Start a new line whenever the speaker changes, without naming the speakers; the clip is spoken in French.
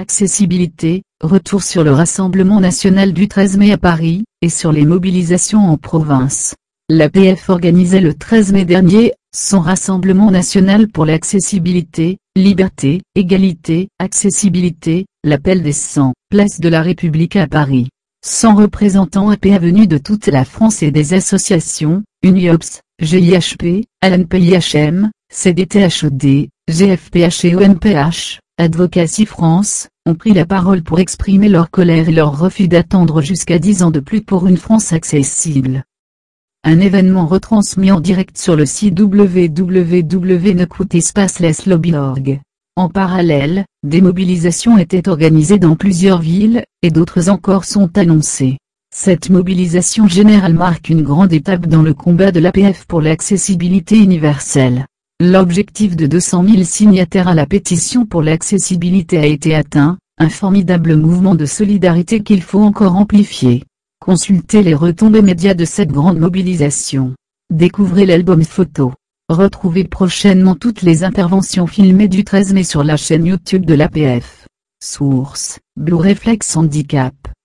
Accessibilité, retour sur le Rassemblement national du 13 mai à Paris, et sur les mobilisations en province. L'APF organisait le 13 mai dernier, son Rassemblement national pour l'accessibilité, liberté, égalité, accessibilité, l'appel des 100 places de la République à Paris. 100 représentants APA venus de toute la France et des associations, UNIOPS, GIHP, ALANPIHM, CDTHOD, GFPH et ONPH, Advocacy France, ont pris la parole pour exprimer leur colère et leur refus d'attendre jusqu'à 10 ans de plus pour une France accessible. Un événement retransmis en direct sur le site www.necoutespacelesslobby.org. En parallèle, des mobilisations étaient organisées dans plusieurs villes, et d'autres encore sont annoncées. Cette mobilisation générale marque une grande étape dans le combat de l'APF pour l'accessibilité universelle. L'objectif de 200 000 signataires à la pétition pour l'accessibilité a été atteint, un formidable mouvement de solidarité qu'il faut encore amplifier. Consultez les retombées médias de cette grande mobilisation. Découvrez l'album photo. Retrouvez prochainement toutes les interventions filmées du 13 mai sur la chaîne YouTube de l'APF. Source: Blue Reflex Handicap.